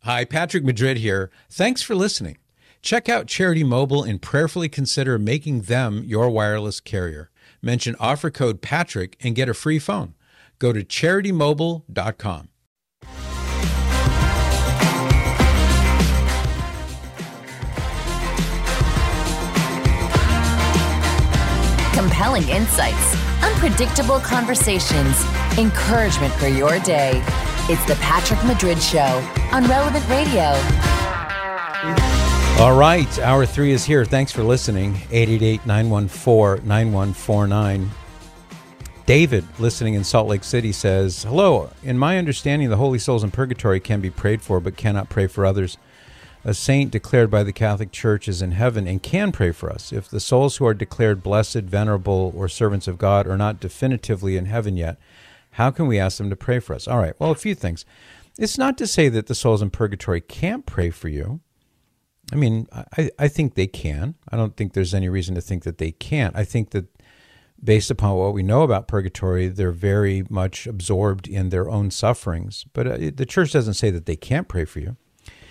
Hi, Patrick Madrid here. Thanks for listening. Check out Charity Mobile and prayerfully consider making them your wireless carrier. Mention offer code Patrick and get a free phone. Go to CharityMobile.com. Compelling insights, unpredictable conversations, encouragement for your day. It's the Patrick Madrid Show on Relevant Radio. All right, hour 3 is here. Thanks for listening. 888-914-9149. David, listening in Salt Lake City, says, hello. In my understanding, the holy souls in purgatory can be prayed for, but cannot pray for others. A saint declared by the Catholic Church is in heaven and can pray for us. If the souls who are declared blessed, venerable, or servants of God are not definitively in heaven yet, how can we ask them to pray for us? All right, well, a few things. It's not to say that the souls in purgatory can't pray for you. I mean, I think they can. I don't think there's any reason to think that they can't. I think that based upon what we know about purgatory, they're very much absorbed in their own sufferings. But the church doesn't say that they can't pray for you.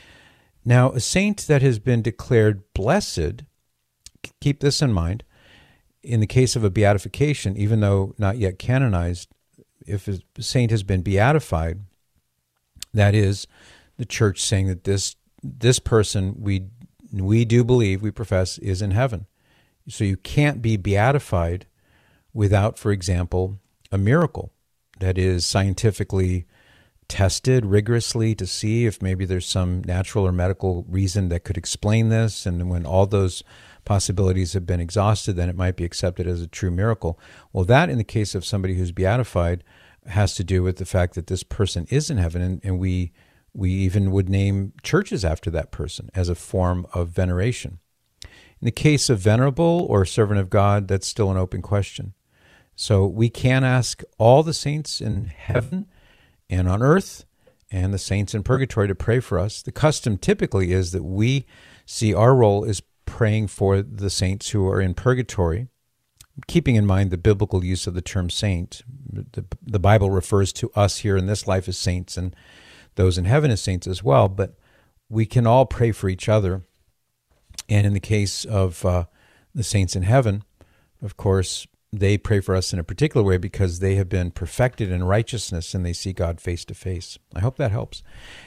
Now, a saint that has been declared blessed, keep this in mind, in the case of a beatification, even though not yet canonized, if a saint has been beatified, that is the church saying that this person we do believe, we profess, is in heaven. So you can't be beatified without, for example, a miracle that is scientifically tested rigorously to see if maybe there's some natural or medical reason that could explain this. And when all those possibilities have been exhausted, then it might be accepted as a true miracle. Well, that in the case of somebody who's beatified has to do with the fact that this person is in heaven, and we even would name churches after that person as a form of veneration. In the case of venerable or servant of God, that's still an open question. So we can ask all the saints in heaven and on earth and the saints in purgatory to pray for us. The custom typically is that we see our role is praying for the saints who are in purgatory, keeping in mind the biblical use of the term saint. The Bible refers to us here in this life as saints and those in heaven as saints as well, but we can all pray for each other. And in the case of the saints in heaven, of course, they pray for us in a particular way because they have been perfected in righteousness and they see God face to face. I hope that helps.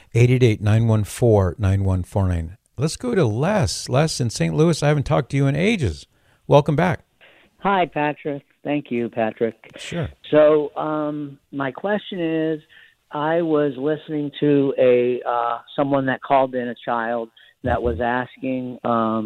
888-914-9149. Let's go to Les. Les in St. Louis. I haven't talked to you in ages. Welcome back. Hi, Patrick. Thank you, Patrick. Sure. So my question is, I was listening to someone that called in, a child that was asking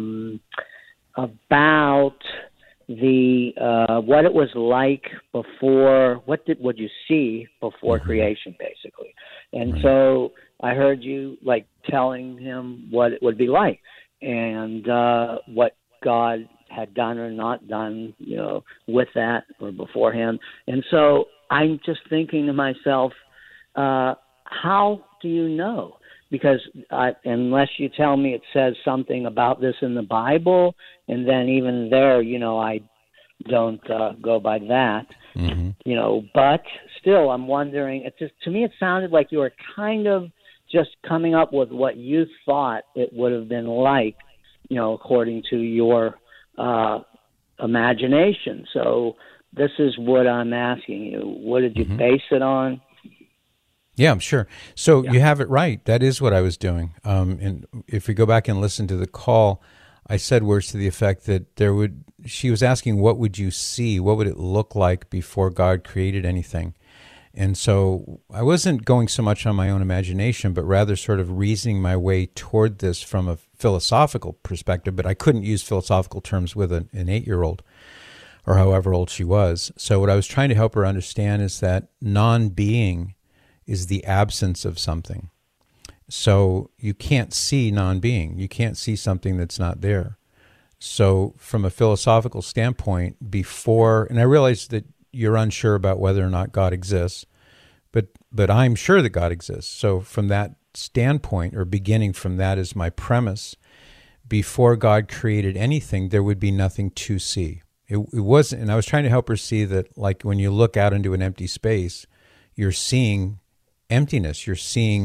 about the what it was like before. What would you see before creation, basically? And so I heard you telling him what it would be like and what God had done or not done, with that or beforehand. And so I'm just thinking to myself, how do you know? Because unless you tell me it says something about this in the Bible, and then even there, I don't go by that, but still I'm wondering, to me it sounded like you were kind of just coming up with what you thought it would have been like, according to your imagination. So this is what I'm asking you. What did you base it on? Yeah, I'm sure. So you have it right. That is what I was doing. And if we go back and listen to the call, I said words to the effect that she was asking, what would you see? What would it look like before God created anything? And so I wasn't going so much on my own imagination, but rather sort of reasoning my way toward this from a philosophical perspective. But I couldn't use philosophical terms with an 8-year-old or however old she was. So what I was trying to help her understand is that non-being is the absence of something. So you can't see non-being. You can't see something that's not there. So from a philosophical standpoint, and I realize that you're unsure about whether or not God exists, but I'm sure that God exists. So from that standpoint, or beginning from that as my premise, before God created anything, there would be nothing to see. It wasn't, and I was trying to help her see that, like when you look out into an empty space, you're seeing emptiness. You're seeing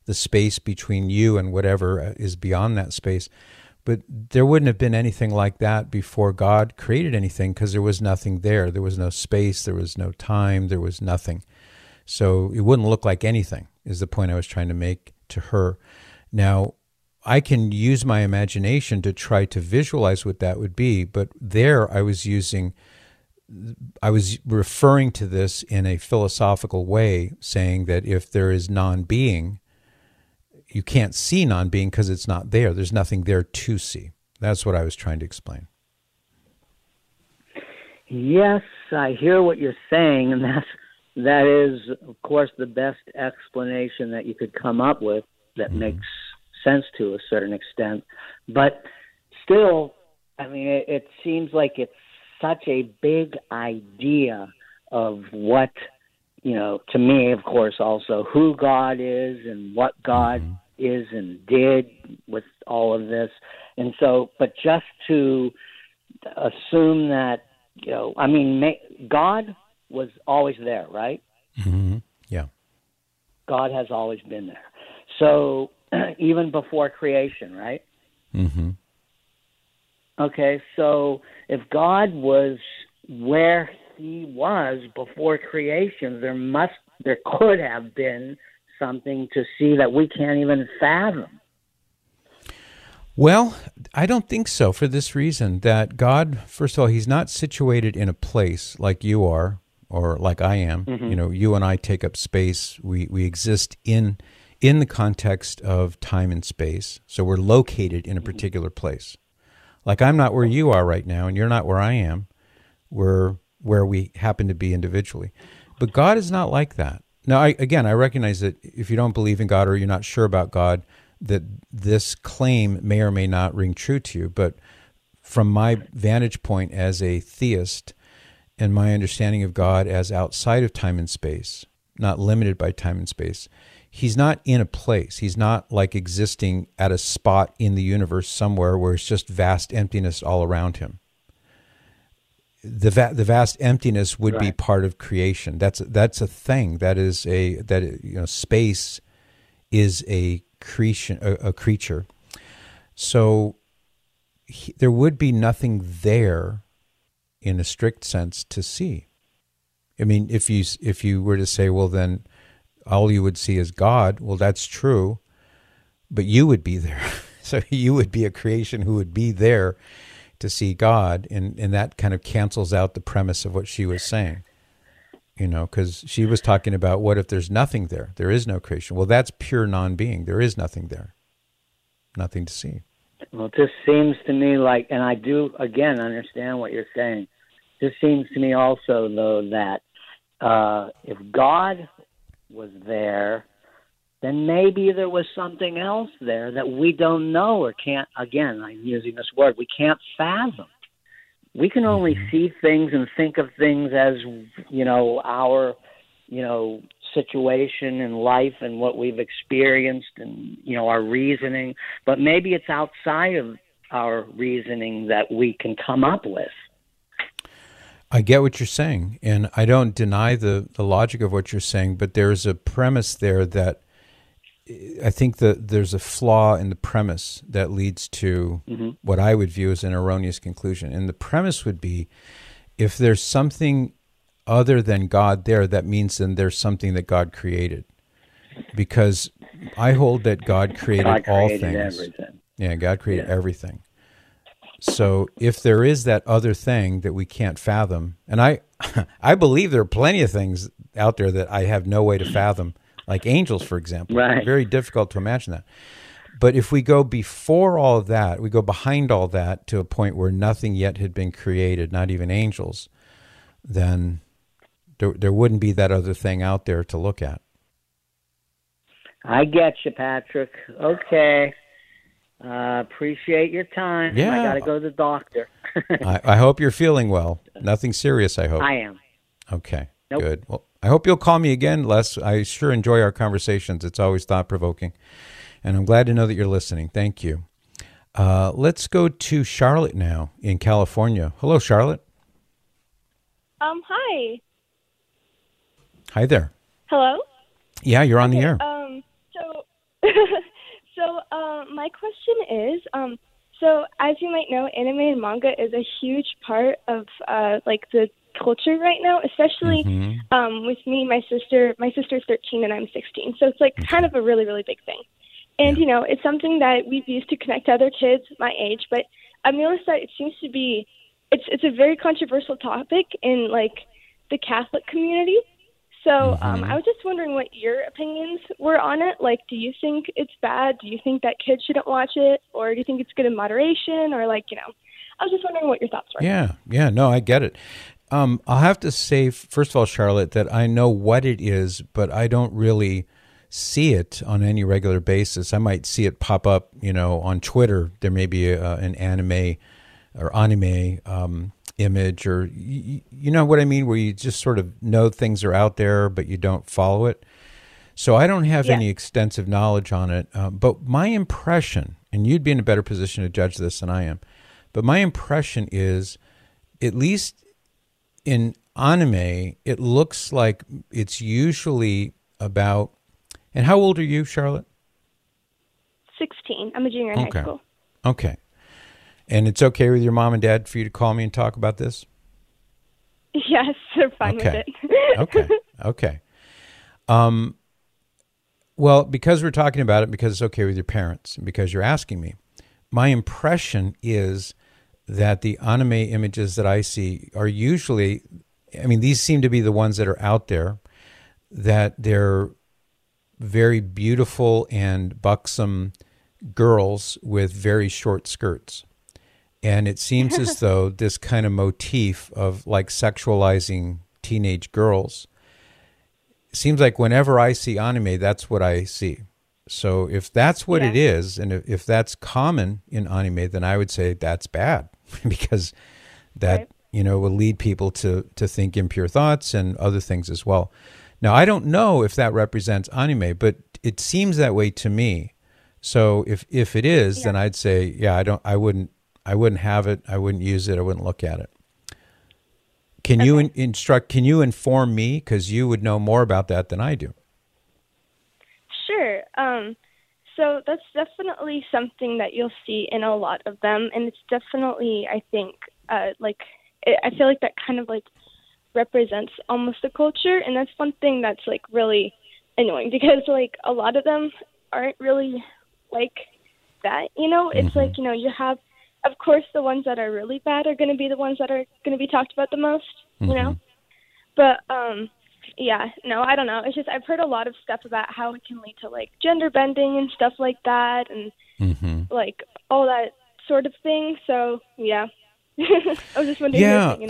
the space between you and whatever is beyond that space. But there wouldn't have been anything like that before God created anything, because there was nothing there. There was no space, there was no time, there was nothing. So it wouldn't look like anything, is the point I was trying to make to her. Now, I can use my imagination to try to visualize what that would be, but there I was referring to this in a philosophical way, saying that if there is non-being, you can't see non-being because it's not there. There's nothing there to see. That's what I was trying to explain. Yes, I hear what you're saying, and that is, of course, the best explanation that you could come up with that makes sense to a certain extent. But still, I mean, it seems like it's such a big idea of what, to me, of course, also who God is and what God is and did with all of this. And so, but just to assume that, God was always there, right? Mm-hmm. Yeah. God has always been there. So even before creation, right? Mm-hmm. Okay, so if God was where he was before creation, there could have been something to see that we can't even fathom. Well, I don't think so, for this reason, that God, first of all, he's not situated in a place like you are or like I am. Mm-hmm. You and I take up space. We exist in the context of time and space, so we're located in a particular place. Like I'm not where you are right now, and you're not where I am. We're where we happen to be individually. But God is not like that. Now, I recognize that if you don't believe in God or you're not sure about God, that this claim may or may not ring true to you. But from my vantage point as a theist and my understanding of God as outside of time and space, not limited by time and space, he's not in a place. He's not like existing at a spot in the universe somewhere where it's just vast emptiness all around him. The vast emptiness would be part of creation. That's a thing. Space is a creature. So there would be nothing there in a strict sense to see. I mean, if you were to say, well, then all you would see is God. Well, that's true, but you would be there. So you would be a creation who would be there to see God, and that kind of cancels out the premise of what she was saying, because she was talking about what if there's nothing there? There is no creation. Well, that's pure non-being. There is nothing there, nothing to see. Well, it just seems to me like, and I do, again, understand what you're saying. This seems to me also, though, that if God was there, then maybe there was something else there that we don't know or can't, again, I'm using this word, we can't fathom. We can only see things and think of things as, our, situation in life and what we've experienced and, our reasoning. But maybe it's outside of our reasoning that we can come up with. I get what you're saying, and I don't deny the logic of what you're saying, but there's a premise there that I think that there's a flaw in the premise that leads to what I would view as an erroneous conclusion. And the premise would be, if there's something other than God there, that means then there's something that God created. Because I hold that God created all things. Everything. Yeah, God created everything. So if there is that other thing that we can't fathom, and I believe there are plenty of things out there that I have no way to fathom, like angels, for example. Right. Very difficult to imagine that. But if we go before all of that, we go behind all that to a point where nothing yet had been created, not even angels, then there wouldn't be that other thing out there to look at. I get you, Patrick. Okay. Appreciate your time. Yeah. I got to go to the doctor. I hope you're feeling well. Nothing serious, I hope. I am. Okay, Nope. Good. Well, I hope you'll call me again, Les. I sure enjoy our conversations. It's always thought-provoking. And I'm glad to know that you're listening. Thank you. Let's go to Charlotte now in California. Hello, Charlotte. Hi. Hi there. Hello? Yeah, you're on the air. So So my question is, so as you might know, anime and manga is a huge part of like the culture right now, especially with me. My sister's 13 and I'm 16, so it's like kind of a really, really big thing. And you know, it's something that we've used to connect to other kids my age. But I've noticed that it seems to be it's a very controversial topic in like the Catholic community. So I was just wondering what your opinions were on it. Like, do you think it's bad? Do you think that kids shouldn't watch it? Or do you think it's good in moderation? Or like, you know, I was just wondering what your thoughts were. Yeah, no, I get it. I'll have to say, first of all, Charlotte, that I know what it is, but I don't really see it on any regular basis. I might see it pop up, you know, on Twitter. There may be an anime image, or you know what I mean, where you just sort of know things are out there, but you don't follow it. So I don't have any extensive knowledge on it. But my impression, and you'd be in a better position to judge this than I am, but my impression is, at least in anime, it looks like it's usually about, and how old are you, Charlotte? 16. I'm a junior in high school. Okay. And it's okay with your mom and dad for you to call me and talk about this? Yes, they're fine with it. Okay. Well, because we're talking about it, because it's okay with your parents, and because you're asking me, my impression is that the anime images that I see are usually, I mean, these seem to be the ones that are out there, that they're very beautiful and buxom girls with very short skirts. And it seems as though this kind of motif of like sexualizing teenage girls, seems like whenever I see anime, that's what I see. So if that's what it is, and if that's common in anime, then I would say that's bad, because that, you know, will lead people to think impure thoughts and other things as well. Now, I don't know if that represents anime, but it seems that way to me. So if it is, then I'd say, I wouldn't have it. I wouldn't use it. I wouldn't look at it. Can you can you inform me? Because you would know more about that than I do. Sure. So that's definitely something that you'll see in a lot of them. And it's definitely, I think, I feel like that kind of like represents almost the culture. And that's one thing that's like really annoying, because like a lot of them aren't really like that, you know? It's like, you know, you have, of course, the ones that are really bad are going to be the ones that are going to be talked about the most, you know? But, I don't know. It's just, I've heard a lot of stuff about how it can lead to like gender bending and stuff like that, and like all that sort of thing. So, I was just wondering.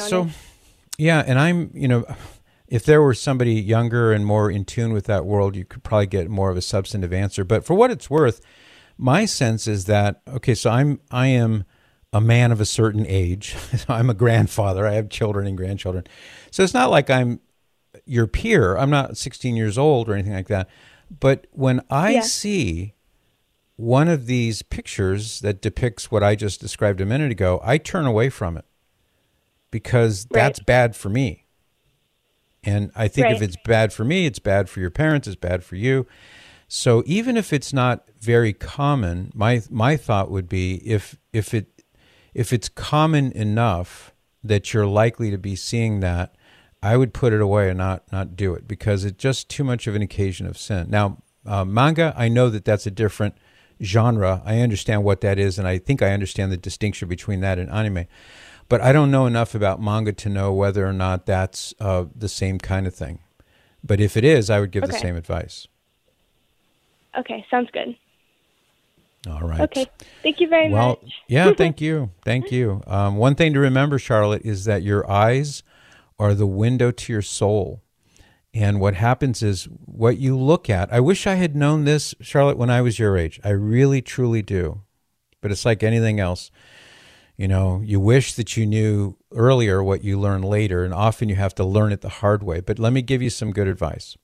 And I'm, you know, if there were somebody younger and more in tune with that world, you could probably get more of a substantive answer. But for what it's worth, my sense is that, okay, so I am a man of a certain age. I'm a grandfather. I have children and grandchildren. So it's not like I'm your peer. I'm not 16 years old or anything like that. But when I see one of these pictures that depicts what I just described a minute ago, I turn away from it, because that's bad for me. And I think if it's bad for me, it's bad for your parents, it's bad for you. So even if it's not very common, my thought would be if it's common enough that you're likely to be seeing that, I would put it away and not do it, because it's just too much of an occasion of sin. Now, manga, I know that that's a different genre. I understand what that is, and I think I understand the distinction between that and anime. But I don't know enough about manga to know whether or not that's the same kind of thing. But if it is, I would give the same advice. Okay, sounds good. All right. Okay, thank you very much. Yeah, thank you. Thank you. One thing to remember, Charlotte, is that your eyes are the window to your soul. And what happens is what you look at. I wish I had known this, Charlotte, when I was your age. I really, truly do. But it's like anything else. You know, you wish that you knew earlier what you learned later, and often you have to learn it the hard way. But let me give you some good advice.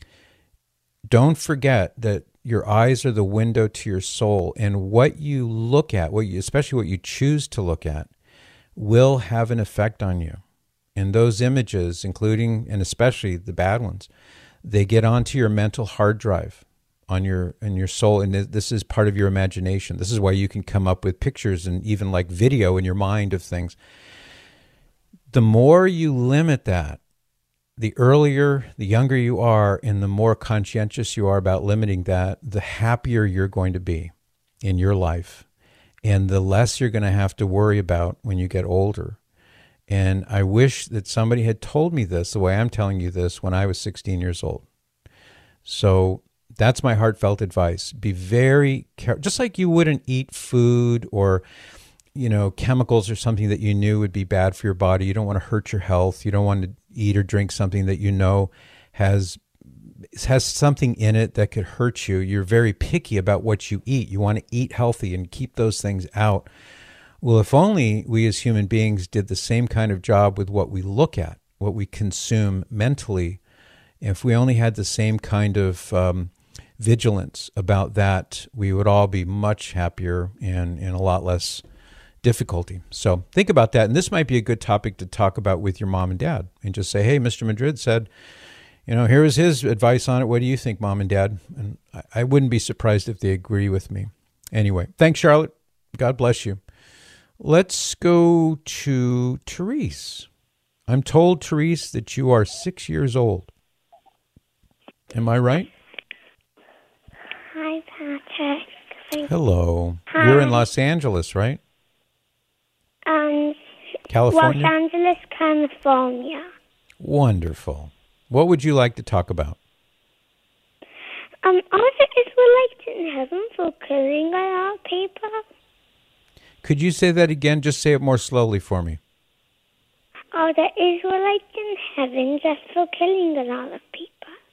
Don't forget that your eyes are the window to your soul, and what you look at, especially what you choose to look at, will have an effect on you. And those images, including and especially the bad ones, they get onto your mental hard drive. on your in your soul, and this is part of your imagination. This is why you can come up with pictures and even like video in your mind of things. The more you limit that, the younger you are, and the more conscientious you are about limiting that, the happier you're going to be in your life, and the less you're going to have to worry about when you get older. And I wish that somebody had told me this the way I'm telling you this when I was 16 years old. So that's my heartfelt advice. Be very careful. Just like you wouldn't eat food or, chemicals or something that you knew would be bad for your body. You don't want to hurt your health. You don't want to eat or drink something that you know has something in it that could hurt you. You're very picky about what you eat. You want to eat healthy and keep those things out. Well, if only we as human beings did the same kind of job with what we look at, what we consume mentally. If we only had the same kind of vigilance about that, we would all be much happier and in a lot less difficulty. So think about that. And this might be a good topic to talk about with your mom and dad and just say, hey, Mr. Madrid said, here is his advice on it. What do you think, Mom and Dad? And I wouldn't be surprised if they agree with me. Anyway, thanks, Charlotte. God bless you. Let's go to Therese. I'm told, Therese, that you are 6 years old. Am I right? Hi, Patrick. Hello. Hi. You're in Los Angeles, right? California? Los Angeles, California. Wonderful. What would you like to talk about? Are the Israelites in heaven for killing a lot of people? Could you say that again? Just say it more slowly for me. Are the Israelites in heaven just for killing a lot of people?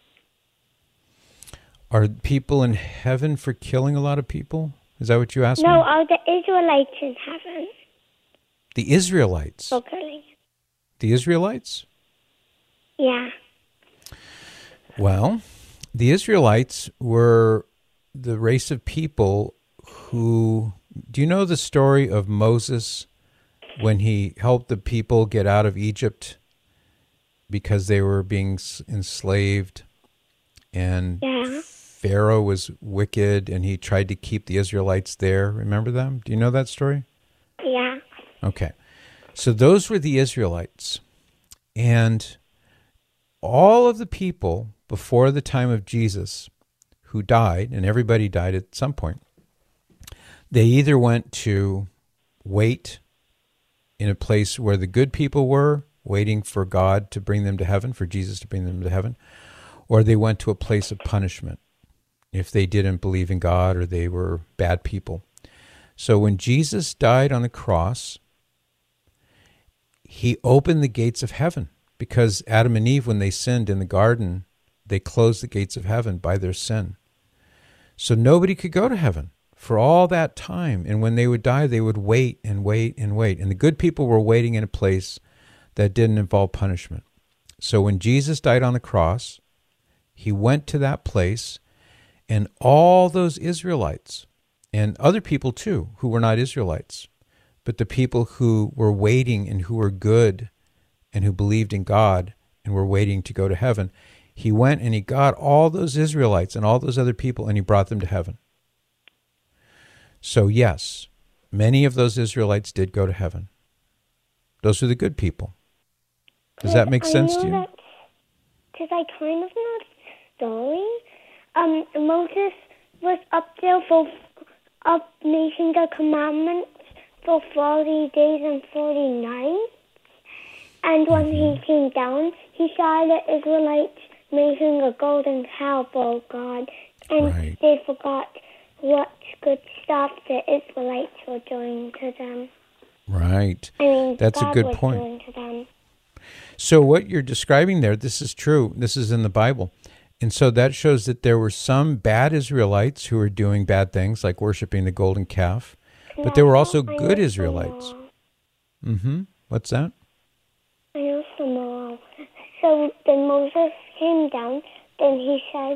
Are people in heaven for killing a lot of people? Is that what you asked me? No, are the Israelites in heaven The Israelites? for killing? The Israelites? Yeah. Well, the Israelites were the race of people who... Do you know the story of Moses when he helped the people get out of Egypt because they were being enslaved? And Yeah. Pharaoh was wicked and he tried to keep the Israelites there. Remember them? Do you know that story? Yeah. Okay. So those were the Israelites. And all of the people before the time of Jesus who died, and everybody died at some point, they either went to wait in a place where the good people were, waiting for God to bring them to heaven, for Jesus to bring them to heaven, or they went to a place of punishment if they didn't believe in God or they were bad people. So when Jesus died on the cross, he opened the gates of heaven because Adam and Eve, when they sinned in the garden, they closed the gates of heaven by their sin. So nobody could go to heaven for all that time. And when they would die, they would wait and wait and wait. And the good people were waiting in a place that didn't involve punishment. So when Jesus died on the cross, he went to that place, and all those Israelites, and other people too, who were not Israelites, but the people who were waiting and who were good and who believed in God and were waiting to go to heaven, he went and he got all those Israelites and all those other people and he brought them to heaven. So yes, many of those Israelites did go to heaven. Those are the good people. Does that make sense to you? Because I kind of know the story. Moses was up there making the commandments for 40 days and 40 nights. And when he came down, he saw the Israelites making a golden calf, oh God. And they forgot what good stuff the Israelites were doing to them. Right. I mean, that's God a good was point. doing to them. So what you're describing there, this is true. This is in the Bible. And so that shows that there were some bad Israelites who were doing bad things, like worshiping the golden calf. But there were also good Israelites. Mm-hmm. What's that? I know some more. So then Moses came down, then he said,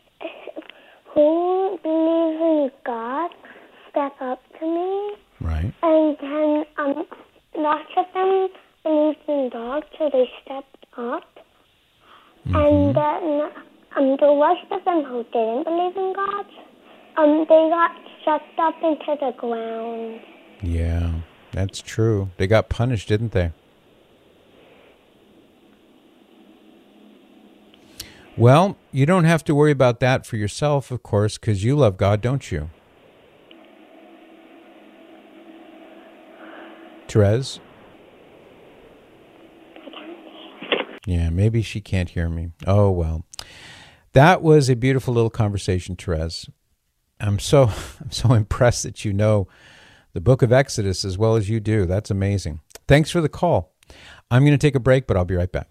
who believes in God, step up to me. Right. And then lots of them believed in God, so they stepped up. And then The rest of them who didn't believe in God, they got sucked up into the ground. Yeah, that's true. They got punished, didn't they? Well, you don't have to worry about that for yourself, of course, because you love God, don't you? Therese? Yeah, maybe she can't hear me. Oh, well. That was a beautiful little conversation, Therese. I'm so impressed that you know the book of Exodus as well as you do. That's amazing. Thanks for the call. I'm going to take a break, but I'll be right back.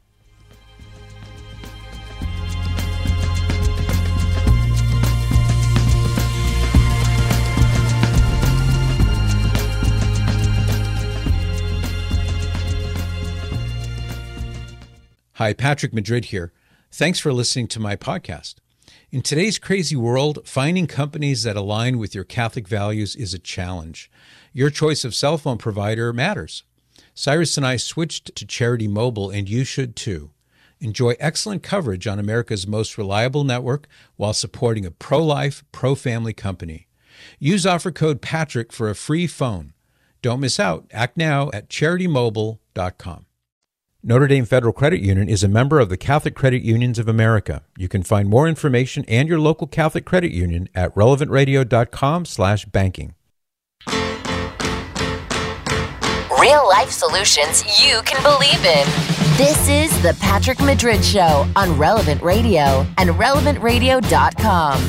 Hi, Patrick Madrid here. Thanks for listening to my podcast. In today's crazy world, finding companies that align with your Catholic values is a challenge. Your choice of cell phone provider matters. Cyrus and I switched to Charity Mobile, and you should too. Enjoy excellent coverage on America's most reliable network while supporting a pro-life, pro-family company. Use offer code PATRICK for a free phone. Don't miss out. Act now at CharityMobile.com. Notre Dame Federal Credit Union is a member of the Catholic Credit Unions of America. You can find more information and your local Catholic credit union at relevantradio.com/banking. Real life solutions you can believe in. This is the Patrick Madrid Show on Relevant Radio and relevantradio.com.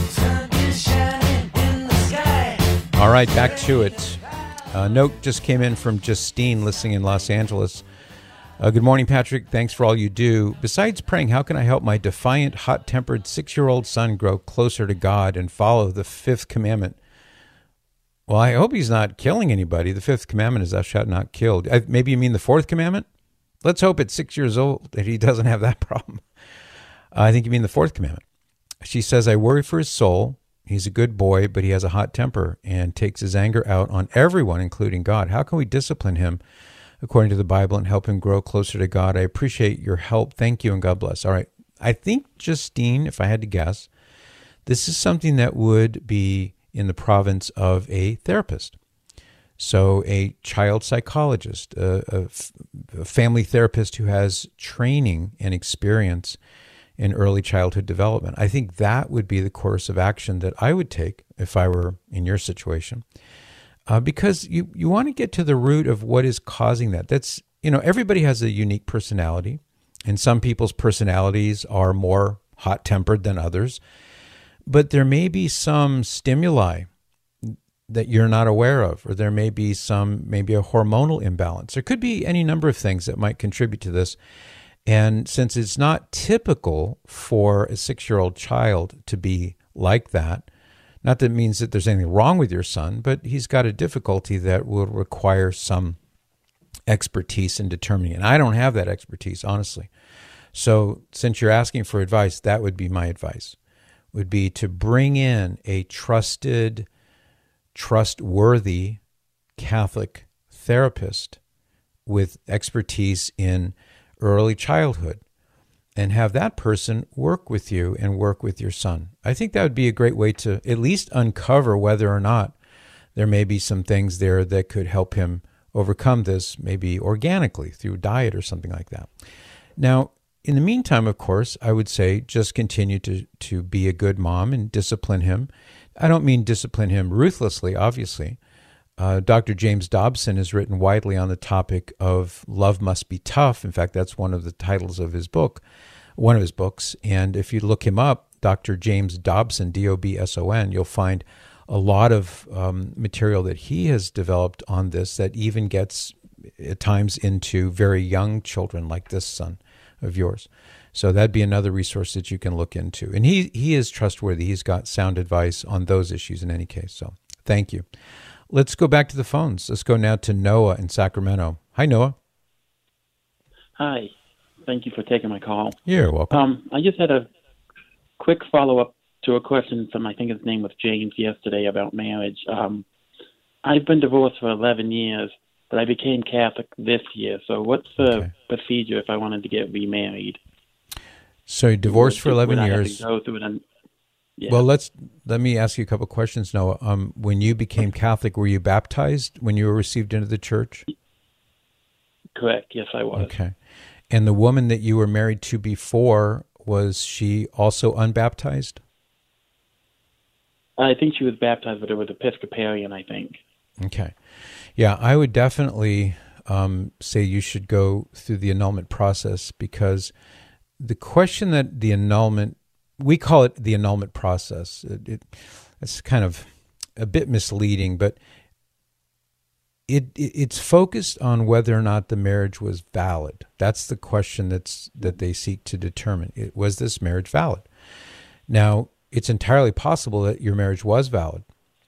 All right, back to it. A note just came in from Justine listening in Los Angeles. Good morning, Patrick. Thanks for all you do. Besides praying, how can I help my defiant, hot-tempered 6-year-old son grow closer to God and follow the 5th commandment? Well, I hope he's not killing anybody. The 5th commandment is thou shalt not kill. Maybe you mean the 4th commandment? Let's hope at 6 years old that he doesn't have that problem. I think you mean the 4th commandment. She says, I worry for his soul. He's a good boy, but he has a hot temper and takes his anger out on everyone, including God. How can we discipline him according to the Bible and help him grow closer to God? I appreciate your help. Thank you, and God bless. All right. I think, Justine, if I had to guess, this is something that would be in the province of a therapist. So a child psychologist, a family therapist who has training and experience in early childhood development. I think that would be the course of action that I would take if I were in your situation. Because you want to get to the root of what is causing that. That's, everybody has a unique personality, and some people's personalities are more hot-tempered than others. But there may be some stimuli that you're not aware of, or there may be maybe a hormonal imbalance. There could be any number of things that might contribute to this. And since it's not typical for a 6-year-old child to be like that, not that it means that there's anything wrong with your son, but he's got a difficulty that will require some expertise in determining. And I don't have that expertise, honestly. So since you're asking for advice, that would be my advice, would be to bring in a trusted, trustworthy Catholic therapist with expertise in early childhood, and have that person work with you and work with your son. I think that would be a great way to at least uncover whether or not there may be some things there that could help him overcome this, maybe organically through diet or something like that. Now, in the meantime, of course, I would say just continue to be a good mom and discipline him. I don't mean discipline him ruthlessly, obviously. Dr. James Dobson has written widely on the topic of love must be tough. In fact, that's one of the titles of his book, one of his books. And if you look him up, Dr. James Dobson, D-O-B-S-O-N, you'll find a lot of material that he has developed on this that even gets at times into very young children like this son of yours. So that'd be another resource that you can look into. And he is trustworthy. He's got sound advice on those issues in any case. So thank you. Let's go back to the phones. Let's go now to Noah in Sacramento. Hi, Noah. Hi. Thank you for taking my call. You're welcome. I just had a quick follow-up to a question from, I think his name was James, yesterday about marriage. I've been divorced for 11 years, but I became Catholic this year. So what's the procedure if I wanted to get remarried? So you divorced for 11 years. Go through it and, yeah. Well, let me ask you a couple of questions, Noah. When you became Catholic, were you baptized when you were received into the church? Correct. Yes, I was. Okay. And the woman that you were married to before, was she also unbaptized? I think she was baptized, but it was Episcopalian, I think. Okay. Yeah, I would definitely say you should go through the annulment process, because the question that the annulment, we call it the annulment process. It's kind of a bit misleading, but it's focused on whether or not the marriage was valid. That's the question that they seek to determine. Was this marriage valid? Now, it's entirely possible that your marriage was valid.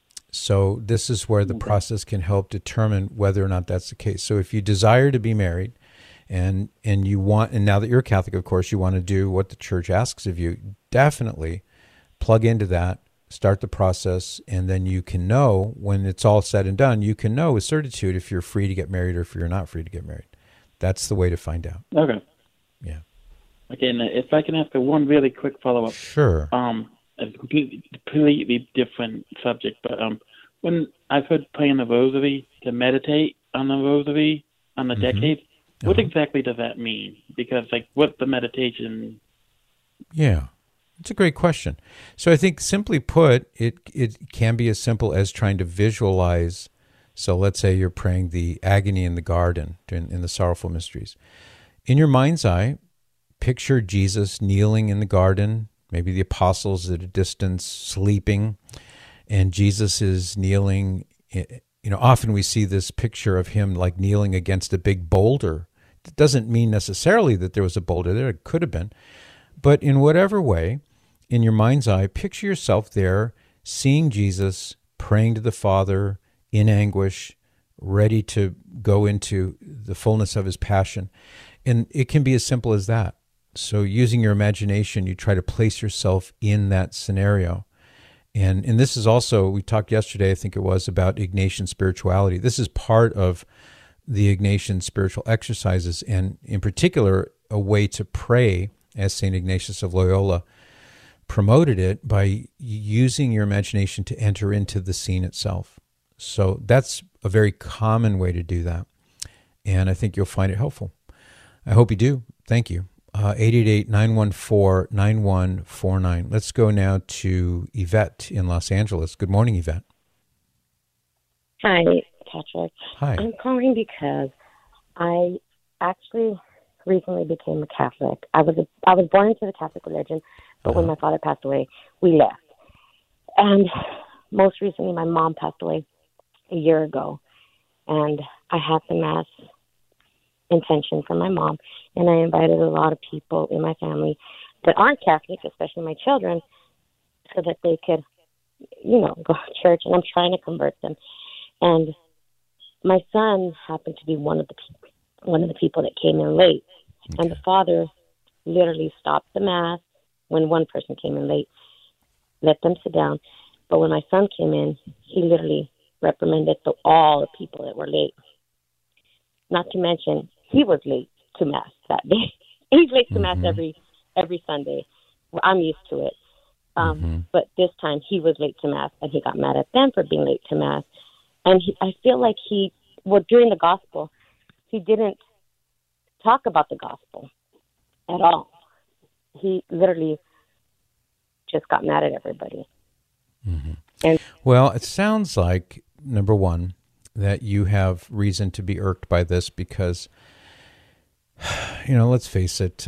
So this is where the process can help determine whether or not that's the case. So if you desire to be married, and you want, and now that you're a Catholic, of course, you want to do what the church asks of you, definitely plug into that, start the process, and then you can know, when it's all said and done, you can know with certitude if you're free to get married or if you're not free to get married. That's the way to find out. Okay. Yeah. Okay, and if I can ask one really quick follow-up. Sure. A completely different subject, but when I've heard praying the rosary, to meditate on the rosary, on the decades, what exactly does that mean? Because, what's the meditation? Yeah, it's a great question. So I think, simply put, it can be as simple as trying to visualize. So let's say you're praying the agony in the garden in the sorrowful mysteries. In your mind's eye, picture Jesus kneeling in the garden, maybe the apostles at a distance sleeping, and Jesus is kneeling. Often we see this picture of him like kneeling against a big boulder. It doesn't mean necessarily that there was a boulder there. It could have been. But in whatever way, in your mind's eye, picture yourself there, seeing Jesus praying to the Father in anguish, ready to go into the fullness of his passion. And it can be as simple as that. So using your imagination, you try to place yourself in that scenario. And this is also, we talked yesterday, I think it was, about Ignatian spirituality. This is part of the Ignatian spiritual exercises, and in particular, a way to pray, as St. Ignatius of Loyola promoted it, by using your imagination to enter into the scene itself. So that's a very common way to do that, and I think you'll find it helpful. I hope you do. Thank you. 888-914-9149. Let's go now to Yvette in Los Angeles. Good morning, Yvette. Hi, Patrick. Hi. I'm calling because I actually recently became a Catholic. I was born into the Catholic religion, but when my father passed away, we left. And most recently, my mom passed away a year ago, and I had the Mass intention from my mom, and I invited a lot of people in my family that aren't Catholics, especially my children, so that they could, go to church, and I'm trying to convert them. And my son happened to be one of the people that came in late, and the father literally stopped the Mass when one person came in late, let them sit down. But when my son came in, he literally reprimanded all the people that were late. Not to mention, he was late to Mass that day. He's late to Mass every Sunday. Well, I'm used to it. But this time he was late to Mass, and he got mad at them for being late to Mass. And I feel like during the gospel, he didn't talk about the gospel at all. He literally just got mad at everybody. And well, it sounds like, number one, that you have reason to be irked by this because, let's face it,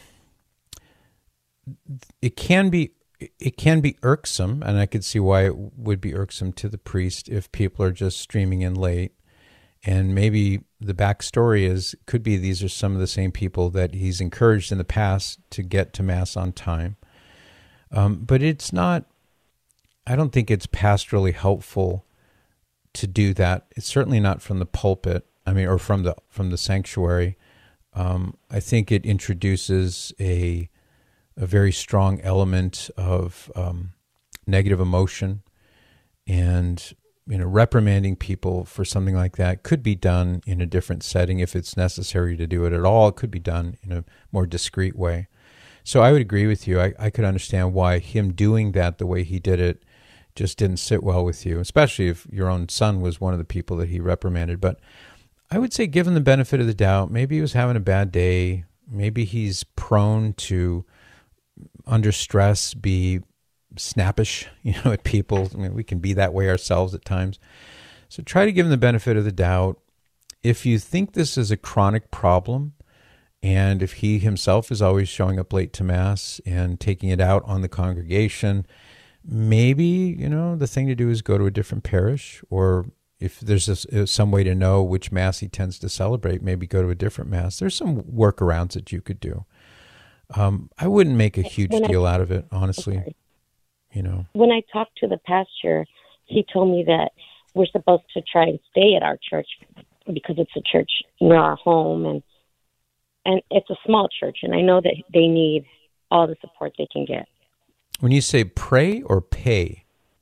it can be irksome, and I could see why it would be irksome to the priest if people are just streaming in late. And maybe the backstory could be these are some of the same people that he's encouraged in the past to get to Mass on time. But it's not, I don't think it's pastorally helpful to do that. It's certainly not from the pulpit, or from the sanctuary. I think it introduces a very strong element of negative emotion, and reprimanding people for something like that could be done in a different setting if it's necessary to do it at all. It could be done in a more discreet way. So I would agree with you. I could understand why him doing that the way he did it just didn't sit well with you, especially if your own son was one of the people that he reprimanded. But I would say give him the benefit of the doubt. Maybe he was having a bad day. Maybe he's prone to, under stress, be snappish, at people. I mean, we can be that way ourselves at times. So try to give him the benefit of the doubt. If you think this is a chronic problem, and if he himself is always showing up late to Mass and taking it out on the congregation, maybe, the thing to do is go to a different parish, or if there's some way to know which Mass he tends to celebrate, maybe go to a different Mass. There's some workarounds that you could do. I wouldn't make a huge deal out of it, honestly. Okay. When I talked to the pastor, he told me that we're supposed to try and stay at our church because it's a church near our home, and it's a small church, and I know that they need all the support they can get. When you say pray or pay?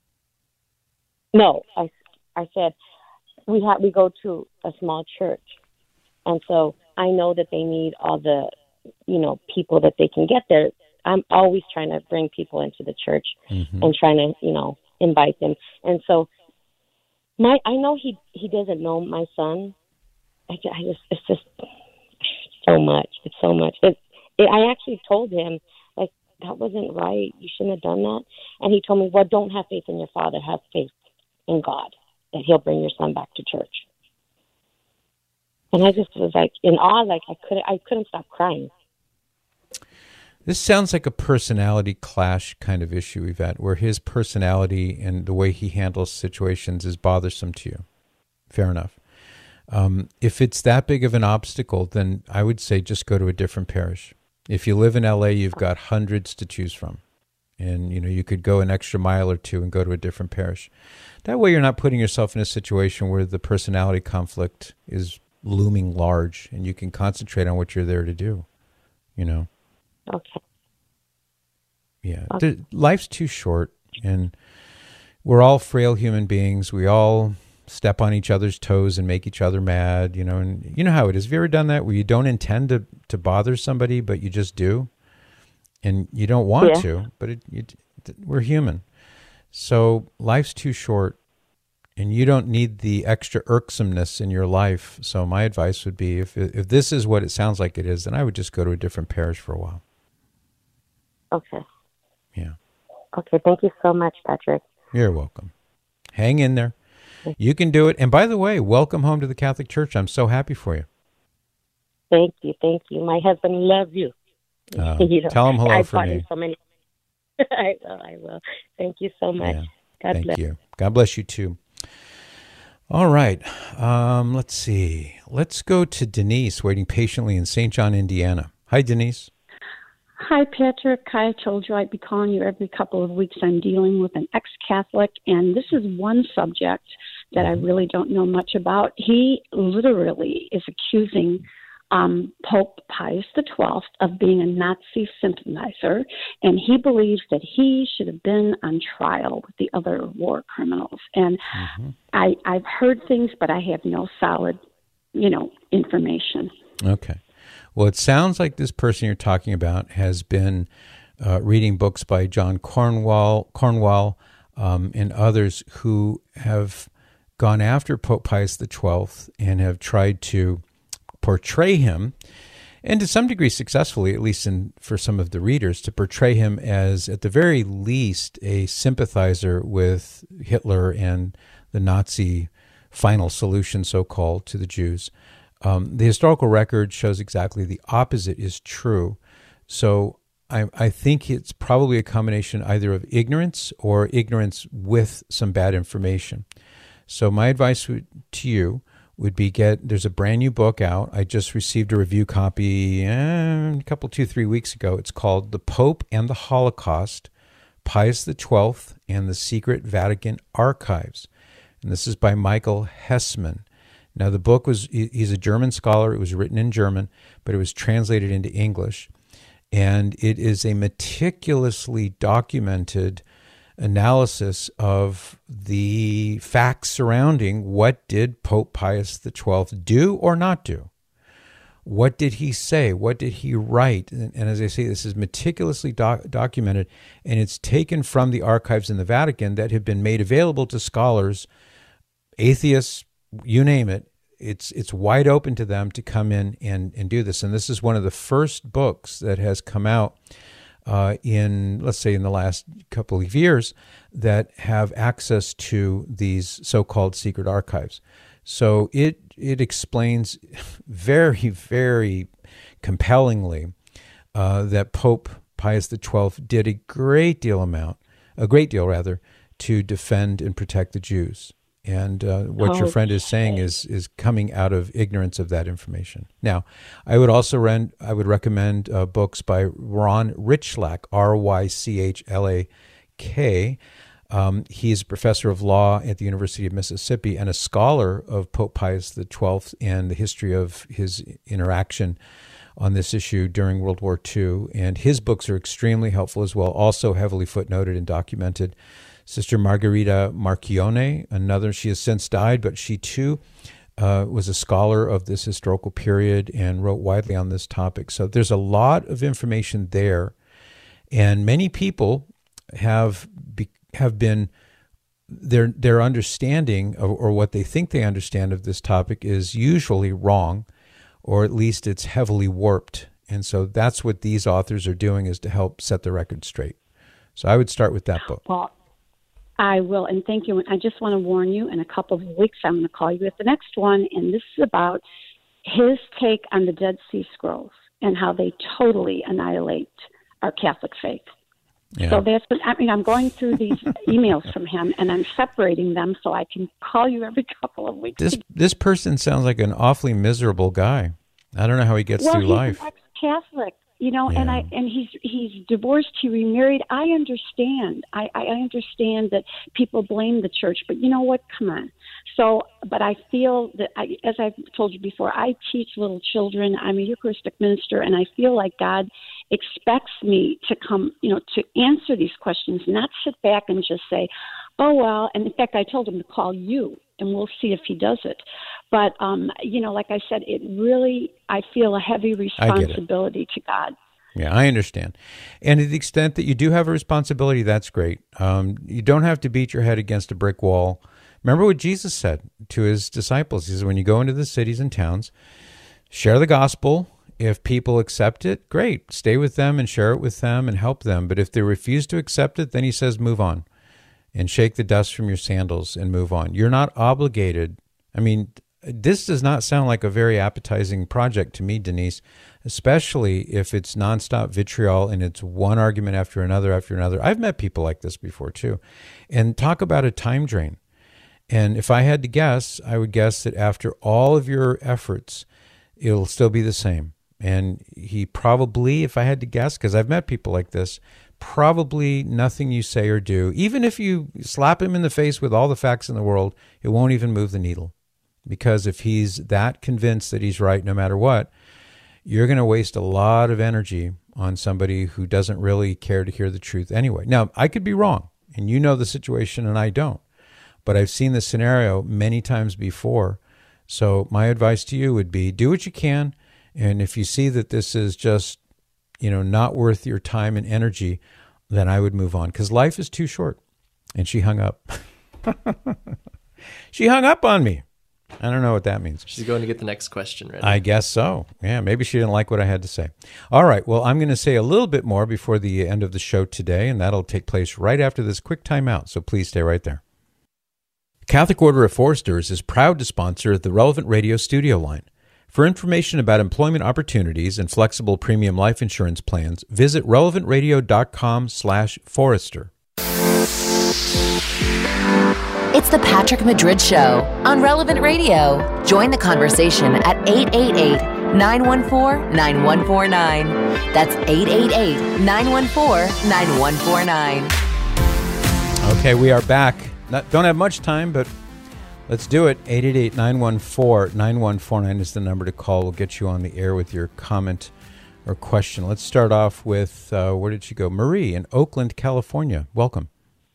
No, I said we go to a small church, and so I know that they need all the people that they can get there. I'm always trying to bring people into the church and trying to invite them, and so I know he doesn't know my son. It's just so much. It's so much. I actually told him, like, that wasn't right. You shouldn't have done that. And he told me, well, don't have faith in your father. Have faith in God, that he'll bring your son back to church. And I just was like in awe, like I couldn't stop crying. This sounds like a personality clash kind of issue, Yvette, where his personality and the way he handles situations is bothersome to you. Fair enough. If it's that big of an obstacle, then I would say just go to a different parish. If you live in LA, you've got hundreds to choose from. And, you could go an extra mile or two and go to a different parish. That way you're not putting yourself in a situation where the personality conflict is looming large, and you can concentrate on what you're there to do, Okay. Yeah. Okay. Life's too short, and we're all frail human beings. We all step on each other's toes and make each other mad, and you know how it is. Have you ever done that where you don't intend to bother somebody, but you just do? And you don't want to, but we're human. So life's too short, and you don't need the extra irksomeness in your life. So my advice would be, if this is what it sounds like it is, then I would just go to a different parish for a while. Okay. Yeah. Okay, thank you so much, Patrick. You're welcome. Hang in there. You can do it. And by the way, welcome home to the Catholic Church. I'm so happy for you. Thank you. My husband loves you. Tell him hello for me. So many. I will. Thank you so much. Yeah. God bless. Thank you. God bless you too. All right. Let's see. Let's go to Denise, waiting patiently in St. John, Indiana. Hi, Denise. Hi, Patrick. I told you I'd be calling you every couple of weeks. I'm dealing with an ex-Catholic, and this is one subject that I really don't know much about. He literally is accusing Pope Pius XII of being a Nazi sympathizer, and he believes that he should have been on trial with the other war criminals. And I've heard things, but I have no solid, information. Okay. Well, it sounds like this person you're talking about has been reading books by John Cornwall, and others who have gone after Pope Pius XII and have tried to portray him, and to some degree successfully, at least for some of the readers, to portray him as, at the very least, a sympathizer with Hitler and the Nazi final solution, so-called, to the Jews. The historical record shows exactly the opposite is true. So I think it's probably a combination either of ignorance or ignorance with some bad information. So my advice to you would be there's a brand new book out. I just received a review copy a couple, 2-3 weeks ago. It's called The Pope and the Holocaust, Pius XII and the Secret Vatican Archives. And this is by Michael Hessman. Now, the book he's a German scholar. It was written in German, but it was translated into English. And it is a meticulously documented analysis of the facts surrounding what did Pope Pius XII do or not do. What did he say? What did he write? And as I say, this is meticulously documented, and it's taken from the archives in the Vatican that have been made available to scholars, atheists, you name it. It's wide open to them to come in and do this. And this is one of the first books that has come out in, let's say, in the last couple of years that have access to these so-called secret archives. So it explains very, very compellingly that Pope Pius XII did a great deal to defend and protect the Jews. And what your friend is saying is coming out of ignorance of that information. Now, I would also recommend books by Ron Rychlak, Rychlak. He is a professor of law at the University of Mississippi and a scholar of Pope Pius XII and the history of his interaction on this issue during World War II. And his books are extremely helpful as well, also heavily footnoted and documented. Sister Margherita Marchione, she has since died, but she too was a scholar of this historical period and wrote widely on this topic. So there's a lot of information there. And many people have been, their understanding or what they think they understand of this topic is usually wrong, or at least it's heavily warped. And so that's what these authors are doing, is to help set the record straight. So I would start with that book. Well, I will, and thank you. And I just want to warn you, in a couple of weeks, I'm going to call you at the next one, and this is about his take on the Dead Sea Scrolls and how they totally annihilate our Catholic faith. Yeah. So I'm going through these emails from him, and I'm separating them so I can call you every couple of weeks. This person sounds like an awfully miserable guy. I don't know how he gets through life. He's ex-Catholic. And he's divorced. He remarried. I understand. I understand that people blame the church, but you know what? Come on. So, but I feel that, as I've told you before, I teach little children. I'm a Eucharistic minister, and I feel like God expects me to come, to answer these questions, not sit back and just say, oh, well. And in fact, I told him to call you, and we'll see if he does it. But, like I said, I feel a heavy responsibility to God. Yeah, I understand. And to the extent that you do have a responsibility, that's great. You don't have to beat your head against a brick wall. Remember what Jesus said to his disciples. He says, when you go into the cities and towns, share the gospel. If people accept it, great. Stay with them and share it with them and help them. But if they refuse to accept it, then he says, move on and shake the dust from your sandals and move on. You're not obligated. I mean, this does not sound like a very appetizing project to me, Denise, especially if it's nonstop vitriol and it's one argument after another after another. I've met people like this before too. And talk about a time drain. And if I had to guess, I would guess that after all of your efforts, it'll still be the same. And he probably, if I had to guess, because I've met people like this, probably nothing you say or do, even if you slap him in the face with all the facts in the world, it won't even move the needle. Because if he's that convinced that he's right no matter what, you're going to waste a lot of energy on somebody who doesn't really care to hear the truth anyway. Now, I could be wrong, and you know the situation and I don't. But I've seen this scenario many times before. So my advice to you would be, do what you can. And if you see that this is just, not worth your time and energy, then I would move on, because life is too short. And she hung up. She hung up on me. I don't know what that means. She's going to get the next question ready. I guess so. Yeah, maybe she didn't like what I had to say. All right, well, I'm going to say a little bit more before the end of the show today, and that'll take place right after this quick timeout, so please stay right there. Catholic Order of Foresters is proud to sponsor the Relevant Radio studio line. For information about employment opportunities and flexible premium life insurance plans, visit relevantradio.com/forester. It's the Patrick Madrid Show on Relevant Radio. Join the conversation at 888-914-9149. That's 888-914-9149. Okay, we are back. Don't have much time, but let's do it. 888-914-9149 is the number to call. We'll get you on the air with your comment or question. Let's start off with, where did she go? Marie in Oakland, California. Welcome.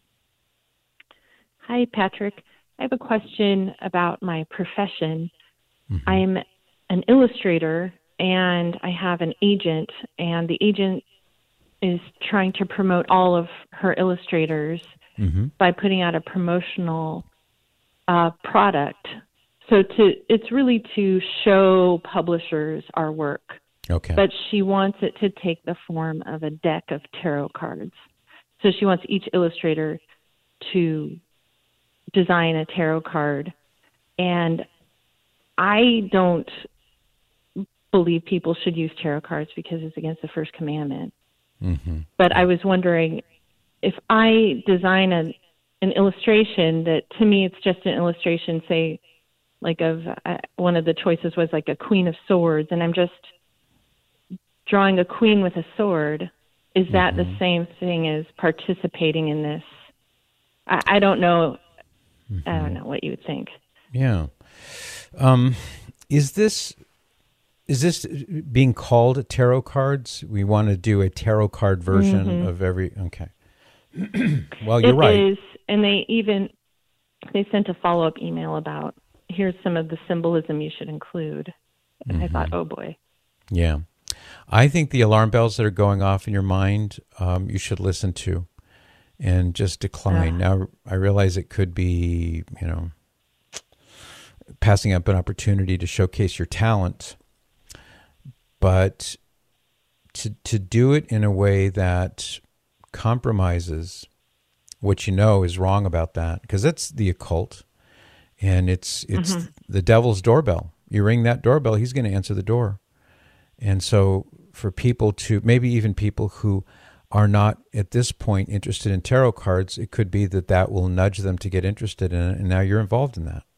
Hi, Patrick. I have a question about my profession. Mm-hmm. I'm an illustrator, and I have an agent, and the agent is trying to promote all of her illustrators by putting out a promotional product. So it's really to show publishers our work. Okay. But she wants it to take the form of a deck of tarot cards. So she wants each illustrator to design a tarot card. And I don't believe people should use tarot cards because it's against the first commandment. But I was wondering, if I design an illustration that, to me, it's just an illustration, say, like of one of the choices was like a Queen of Swords, and I'm just drawing a queen with a sword, is that the same thing as participating in this? I don't know. I don't know what you would think. Yeah. Is this being called tarot cards? We want to do a tarot card version of every. Okay. Well, you're right. It is, and they sent a follow-up email about, here's some of the symbolism you should include. And I thought, oh boy. Yeah. I think the alarm bells that are going off in your mind, you should listen to and just decline. Now, I realize it could be, passing up an opportunity to showcase your talent, but to do it in a way that compromises what you know is wrong about that, because that's the occult, and it's the devil's doorbell. You ring that doorbell, he's going to answer the door. And so for people to, maybe even people who are not at this point interested in tarot cards, it could be that will nudge them to get interested in it, and now you're involved in that.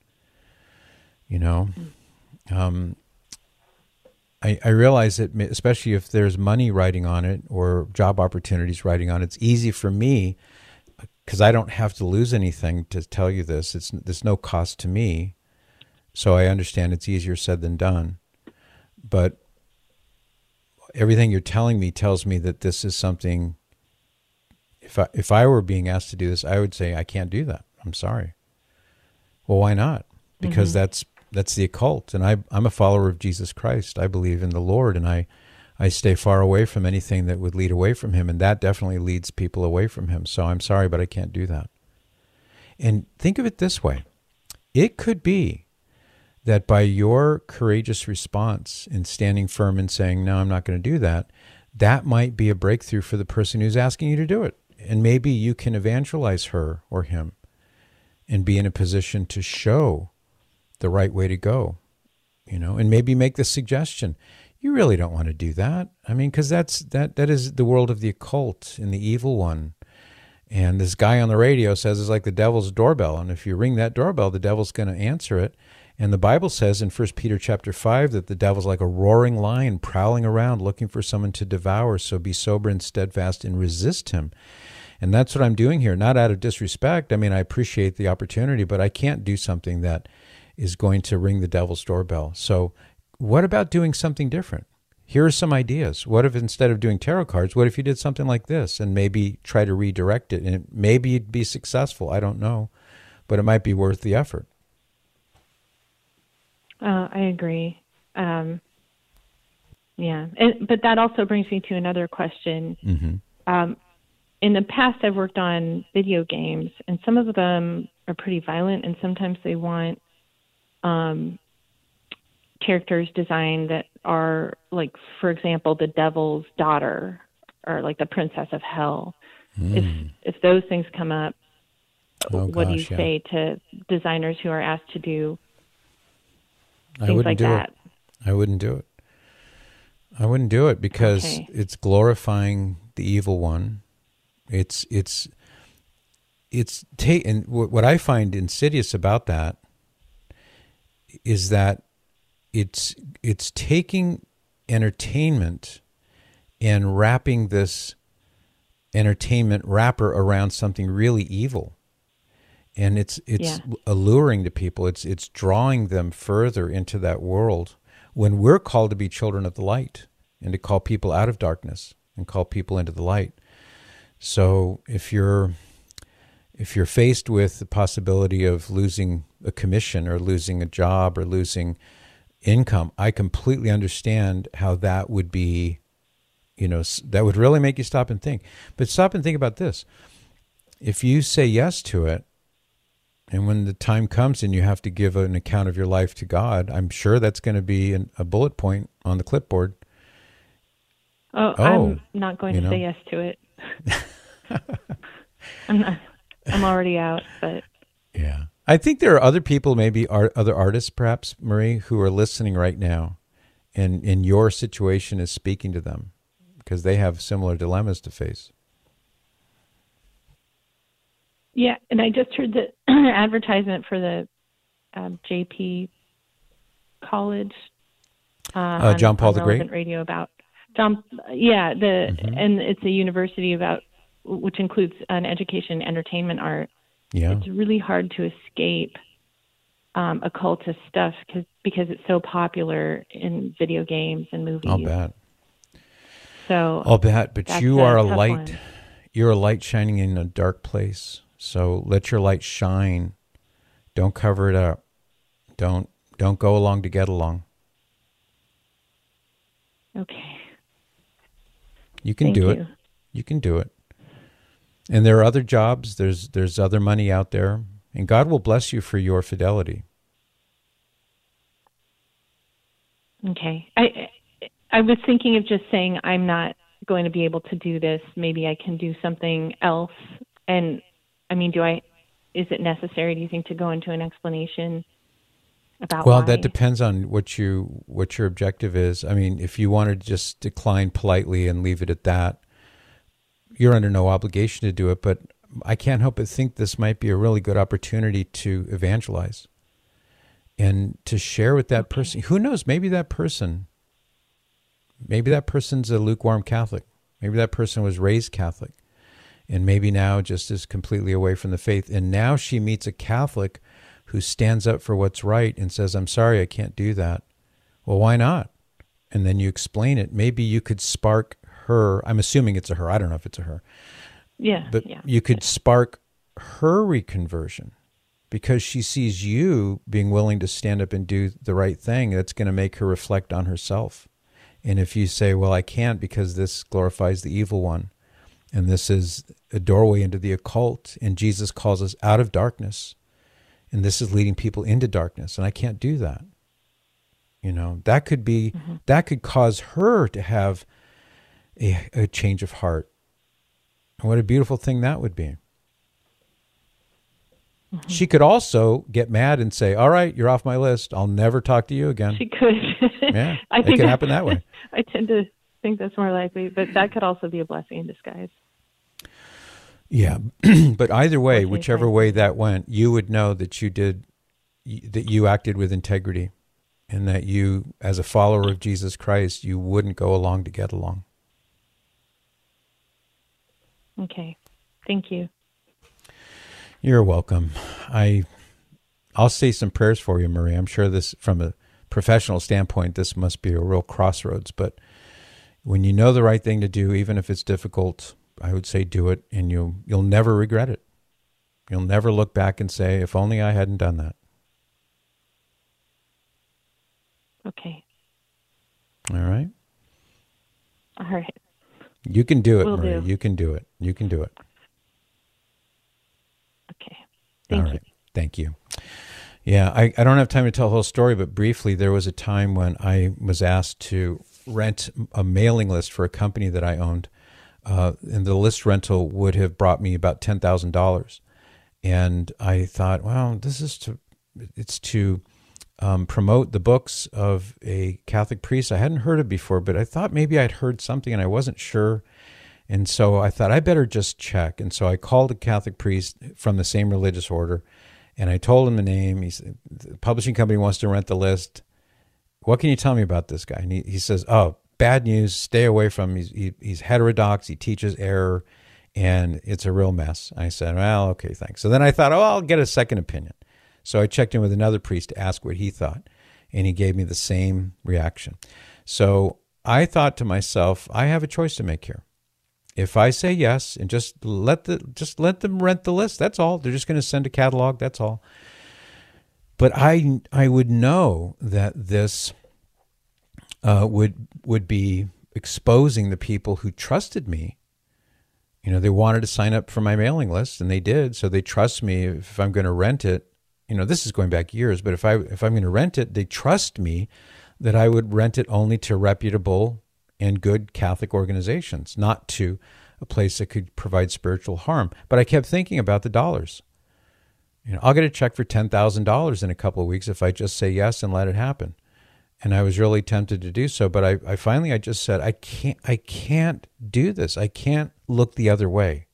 I realize that, especially if there's money riding on it or job opportunities riding on it, it's easy for me, because I don't have to lose anything to tell you this. There's no cost to me, so I understand it's easier said than done. But everything you're telling me tells me that this is something, if I were being asked to do this, I would say, I can't do that. I'm sorry. Well, why not? Because that's the occult, and I'm a follower of Jesus Christ. I believe in the Lord, and I stay far away from anything that would lead away from him, and that definitely leads people away from him. So I'm sorry, but I can't do that. And think of it this way. It could be that by your courageous response in standing firm and saying, no, I'm not going to do that, that might be a breakthrough for the person who's asking you to do it. And maybe you can evangelize her or him and be in a position to show the right way to go, and maybe make the suggestion. You really don't want to do that. I mean, because that is the world of the occult and the evil one. And this guy on the radio says it's like the devil's doorbell. And if you ring that doorbell, the devil's going to answer it. And the Bible says in 1 Peter chapter 5 that the devil's like a roaring lion prowling around looking for someone to devour. So be sober and steadfast and resist him. And that's what I'm doing here, not out of disrespect. I mean, I appreciate the opportunity, but I can't do something that is going to ring the devil's doorbell. So what about doing something different? Here are some ideas. What if instead of doing tarot cards, what if you did something like this and maybe try to redirect it? And maybe you'd be successful. I don't know. But it might be worth the effort. I agree. Yeah. But that also brings me to another question. In the past, I've worked on video games, and some of them are pretty violent, and sometimes they want characters designed that are, like, for example, the devil's daughter or like the princess of hell. If those things come up, what do you say to designers who are asked to do things like that? I wouldn't do it. I wouldn't do it because it's glorifying the evil one. And what I find insidious about that is that it's taking entertainment and wrapping this entertainment wrapper around something really evil. And it's alluring to people. It's drawing them further into that world when we're called to be children of the light and to call people out of darkness and call people into the light. So if you're faced with the possibility of losing a commission or losing a job or losing income. I completely understand how that would be, that would really make you stop and think. But stop and think about this. If you say yes to it, and when the time comes and you have to give an account of your life to God, I'm sure that's going to be a bullet point on the clipboard. Oh, I'm not going to say yes to it. I'm already out, but yeah. I think there are other people, maybe other artists perhaps, Marie, who are listening right now, and in your situation is speaking to them because they have similar dilemmas to face. Yeah, and I just heard the advertisement for the JP College John Paul the Great radio about John. Yeah, and it's a university which includes an education, entertainment, art. Yeah, it's really hard to escape occultist stuff because it's so popular in video games and movies. I'll bet. So I'll bet, but you are a light. One. You're a light shining in a dark place. So let your light shine. Don't cover it up. Don't go along to get along. Okay. You can do it. You can do it. And there are other jobs. There's other money out there, and God will bless you for your fidelity. Okay. I was thinking of just saying I'm not going to be able to do this. Maybe I can do something else. And I mean, is it necessary, do you think, to go into an explanation about why? That depends on what your objective is. I mean, if you want to just decline politely and leave it at that, you're under no obligation to do it, but I can't help but think this might be a really good opportunity to evangelize and to share with that person. Who knows, maybe that person's a lukewarm Catholic. Maybe that person was raised Catholic and maybe now just is completely away from the faith. And now she meets a Catholic who stands up for what's right and says, I'm sorry, I can't do that. Well, why not? And then you explain it. Maybe you could spark her. I'm assuming it's a her. I don't know if it's a her. Yeah. But you could spark her reconversion because she sees you being willing to stand up and do the right thing. That's going to make her reflect on herself. And if you say, well, I can't because this glorifies the evil one, and this is a doorway into the occult, and Jesus calls us out of darkness, and this is leading people into darkness, and I can't do that. That could be, that could cause her to have a change of heart. And what a beautiful thing that would be. Mm-hmm. She could also get mad and say, all right, you're off my list. I'll never talk to you again. She could. Yeah, it could happen that way. I tend to think that's more likely, but that could also be a blessing in disguise. Yeah, but either way, whichever way that went, you would know that you acted with integrity and that you, as a follower of Jesus Christ, you wouldn't go along to get along. Okay. Thank you. You're welcome. I'll say some prayers for you, Marie. I'm sure this, from a professional standpoint, this must be a real crossroads. But when you know the right thing to do, even if it's difficult, I would say do it, and you'll never regret it. You'll never look back and say, if only I hadn't done that. Okay. All right? All right. You can do it, Will Marie. do. You can do it. You can do it. Okay. Thank you. Thank you. Yeah, I don't have time to tell the whole story, but briefly, there was a time when I was asked to rent a mailing list for a company that I owned, and the list rental would have brought me about $10,000. And I thought, well, it's to promote the books of a Catholic priest I hadn't heard of before, but I thought maybe I'd heard something and I wasn't sure. And so I thought I better just check. And so I called a Catholic priest from the same religious order, and I told him the name. He said, the publishing company wants to rent the list. What can you tell me about this guy? And he says, oh, bad news, stay away from him. He's heterodox, he teaches error, and it's a real mess. I said, well, okay, thanks. So then I thought, I'll get a second opinion. So I checked in with another priest to ask what he thought, and he gave me the same reaction. So I thought to myself, I have a choice to make here. If I say yes and just let them rent the list, that's all. They're just going to send a catalog, that's all. But I would know that this would be exposing the people who trusted me. They wanted to sign up for my mailing list, and they did. So they trust me if I'm going to rent it. This is going back years, but if I'm going to rent it, they trust me that I would rent it only to reputable and good Catholic organizations, not to a place that could provide spiritual harm. But I kept thinking about the dollars. I'll get a check for $10,000 in a couple of weeks if I just say yes and let it happen. And I was really tempted to do so, but I finally just said, I can't do this. I can't look the other way.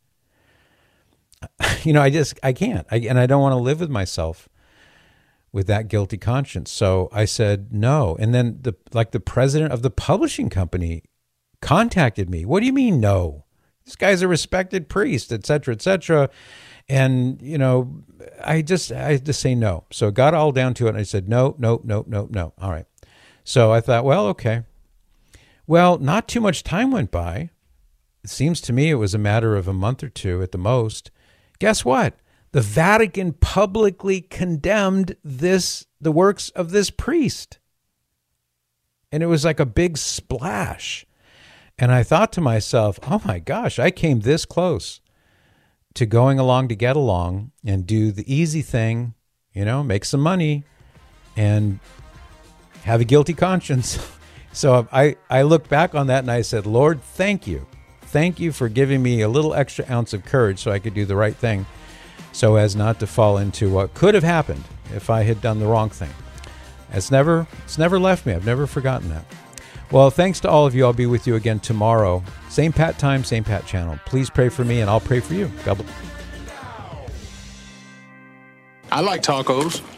I can't. And I don't want to live with myself with that guilty conscience. So I said no. And then the president of the publishing company contacted me. What do you mean no? This guy's a respected priest, et cetera, et cetera. And, I had to say no. So it got all down to it. And I said, no. All right. So I thought, well, okay. Well, not too much time went by. It seems to me it was a matter of a month or two at the most. Guess what? The Vatican publicly condemned the works of this priest. And it was like a big splash. And I thought to myself, oh my gosh, I came this close to going along to get along and do the easy thing, make some money and have a guilty conscience. So I looked back on that and I said, Lord, thank you. Thank you for giving me a little extra ounce of courage so I could do the right thing, so as not to fall into what could have happened if I had done the wrong thing. It's never left me. I've never forgotten that. Well, thanks to all of you. I'll be with you again tomorrow. Same Pat time, same Pat channel. Please pray for me and I'll pray for you. God bless. I like tacos.